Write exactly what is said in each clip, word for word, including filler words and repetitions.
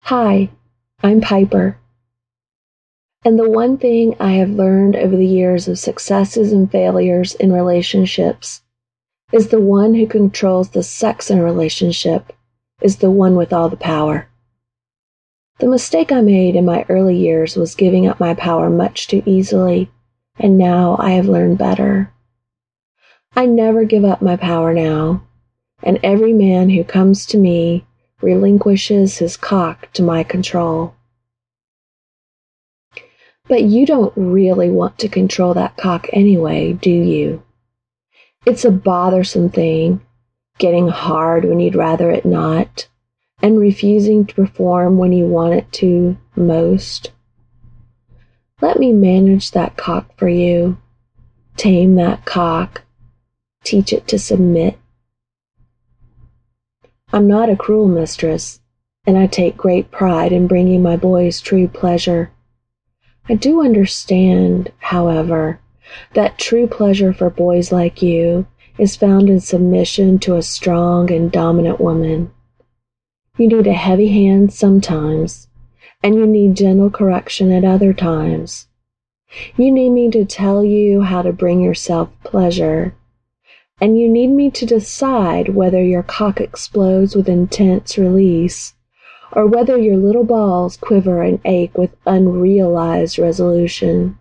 Hi, I'm Piper. And the one thing I have learned over the years of successes and failures in relationships is the one who controls the sex in a relationship is the one with all the power. The mistake I made in my early years was giving up my power much too easily, and now I have learned better. I never give up my power now, and every man who comes to me relinquishes his cock to my control. But you don't really want to control that cock anyway, do you? It's a bothersome thing, getting hard when you'd rather it not, and refusing to perform when you want it to most. Let me manage that cock for you, tame that cock, teach it to submit. I'm not a cruel mistress, and I take great pride in bringing my boys true pleasure. I do understand, however, that true pleasure for boys like you is found in submission to a strong and dominant woman. You need a heavy hand sometimes, and you need gentle correction at other times. You need me to tell you how to bring yourself pleasure, and you need me to decide whether your cock explodes with intense release, or whether your little balls quiver and ache with unrealized resolution.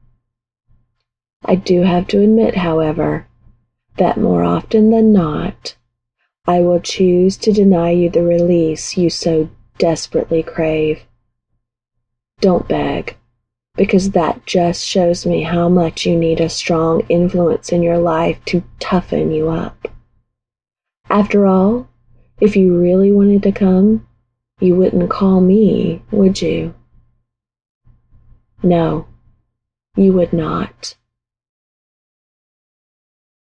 I do have to admit, however, that more often than not, I will choose to deny you the release you so desperately crave. Don't beg, because that just shows me how much you need a strong influence in your life to toughen you up. After all, if you really wanted to come, you wouldn't call me, would you? No, you would not.